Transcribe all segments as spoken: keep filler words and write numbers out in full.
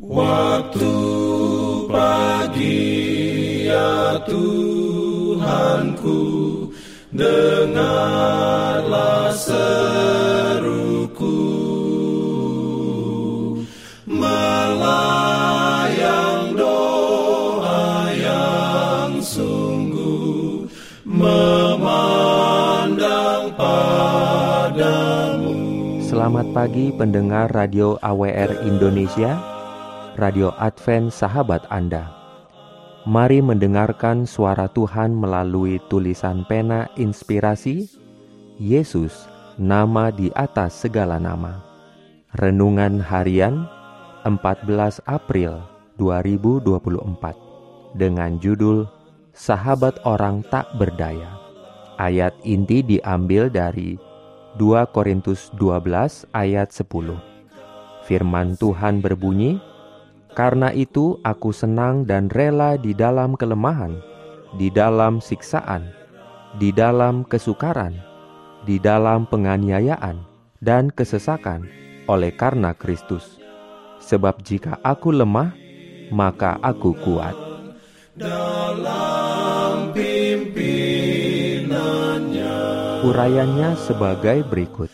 Waktu pagi ya Tuhanku, dengarlah seruku, melayang doa yang sungguh, memandang padamu. Selamat pagi pendengar Radio A W R Indonesia, Radio Advent Sahabat Anda. Mari mendengarkan suara Tuhan melalui tulisan pena inspirasi Yesus, nama di atas segala nama. Renungan harian empat belas April dua ribu dua puluh empat dengan judul Sahabat Orang Tak Berdaya. Ayat inti diambil dari dua Korintus dua belas ayat sepuluh. Firman Tuhan berbunyi, "Karena itu aku senang dan rela di dalam kelemahan, di dalam siksaan, di dalam kesukaran, di dalam penganiayaan dan kesesakan oleh karena Kristus. Sebab jika aku lemah, maka aku kuat." Dalam pimpinannya. Urayanya sebagai berikut.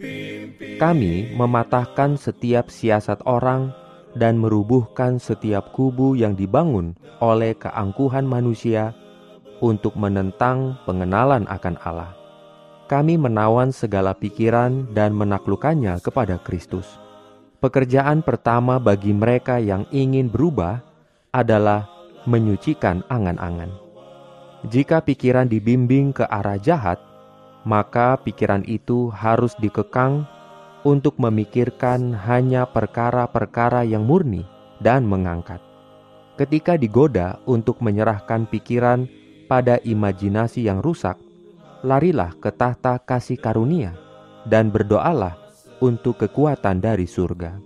Kami mematahkan setiap siasat orang dan merubuhkan setiap kubu yang dibangun oleh keangkuhan manusia untuk menentang pengenalan akan Allah. Kami menawan segala pikiran dan menaklukkannya kepada Kristus. Pekerjaan pertama bagi mereka yang ingin berubah adalah menyucikan angan-angan. Jika pikiran dibimbing ke arah jahat, maka pikiran itu harus dikekang untuk memikirkan hanya perkara-perkara yang murni dan mengangkat. Ketika digoda untuk menyerahkan pikiran pada imajinasi yang rusak, larilah ke tahta kasih karunia dan berdoalah untuk kekuatan dari surga.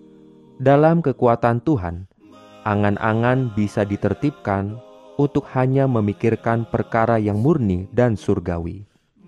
Dalam kekuatan Tuhan, angan-angan bisa ditertibkan untuk hanya memikirkan perkara yang murni dan surgawi.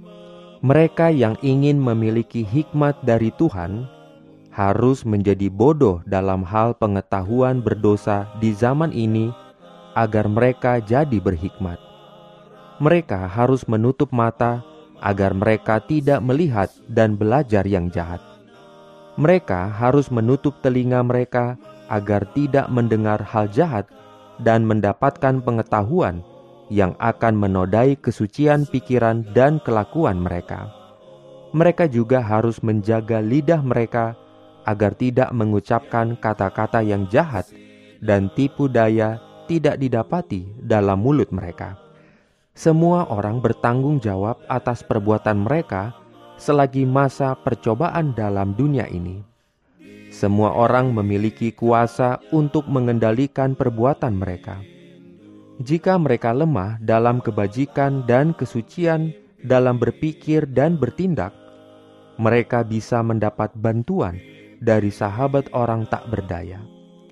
Mereka yang ingin memiliki hikmat dari Tuhan harus menjadi bodoh dalam hal pengetahuan berdosa di zaman ini agar mereka jadi berhikmat. Mereka harus menutup mata agar mereka tidak melihat dan belajar yang jahat. Mereka harus menutup telinga mereka agar tidak mendengar hal jahat dan mendapatkan pengetahuan yang akan menodai kesucian pikiran dan kelakuan mereka. Mereka juga harus menjaga lidah mereka agar tidak mengucapkan kata-kata yang jahat dan tipu daya tidak didapati dalam mulut mereka. Semua orang bertanggung jawab atas perbuatan mereka selagi masa percobaan dalam dunia ini. Semua orang memiliki kuasa untuk mengendalikan perbuatan mereka. Jika mereka lemah dalam kebajikan dan kesucian dalam berpikir dan bertindak, mereka bisa mendapat bantuan dari sahabat orang tak berdaya.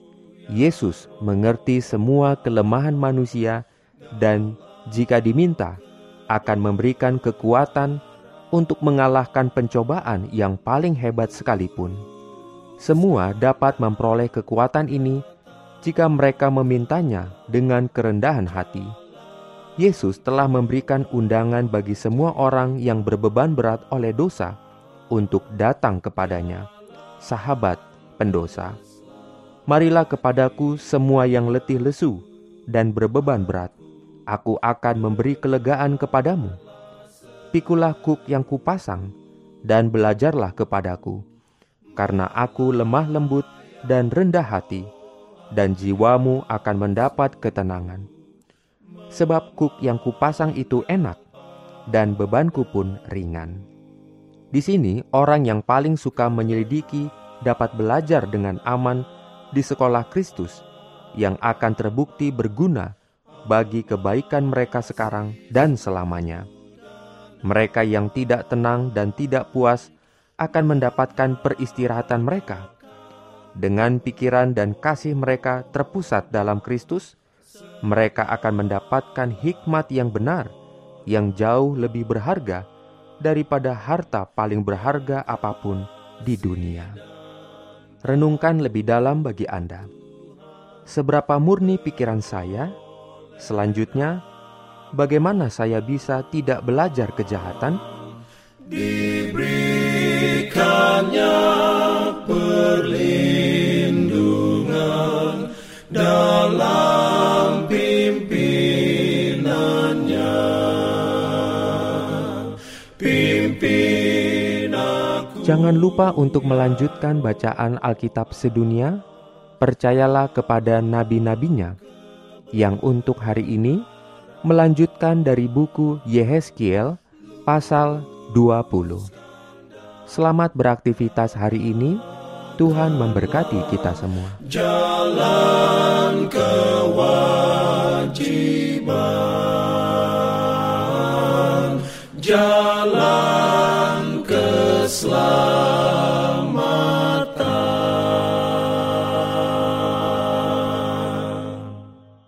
Yesus mengerti semua kelemahan manusia dan jika diminta akan memberikan kekuatan untuk mengalahkan pencobaan yang paling hebat sekalipun. Semua dapat memperoleh kekuatan ini jika mereka memintanya dengan kerendahan hati. Yesus telah memberikan undangan bagi semua orang yang berbeban berat oleh dosa untuk datang kepadanya, sahabat pendosa. Marilah kepadaku semua yang letih lesu dan berbeban berat, aku akan memberi kelegaan kepadamu. Pikulah kuk yang kupasang dan belajarlah kepadaku, karena aku lemah lembut dan rendah hati, dan jiwamu akan mendapat ketenangan. Sebab kuk yang kupasang itu enak, dan bebanku pun ringan. Di sini orang yang paling suka menyelidiki dapat belajar dengan aman di sekolah Kristus yang akan terbukti berguna bagi kebaikan mereka sekarang dan selamanya. Mereka yang tidak tenang dan tidak puas akan mendapatkan peristirahatan mereka. Dengan pikiran dan kasih mereka terpusat dalam Kristus, mereka akan mendapatkan hikmat yang benar, yang jauh lebih berharga daripada harta paling berharga apapun di dunia. Renungkan lebih dalam bagi Anda. seberapa murni pikiran saya? Selanjutnya, bagaimana saya bisa tidak belajar kejahatan? Diberikannya perlindungan dalam pimpinannya. Pimpin aku. Jangan lupa untuk melanjutkan bacaan Alkitab sedunia. Percayalah kepada nabi-nabinya yang untuk hari ini melanjutkan dari buku Yehezkiel pasal dua puluh. Selamat beraktivitas hari ini. Tuhan memberkati kita semua. Jalan kewajiban, jalan keselamatan.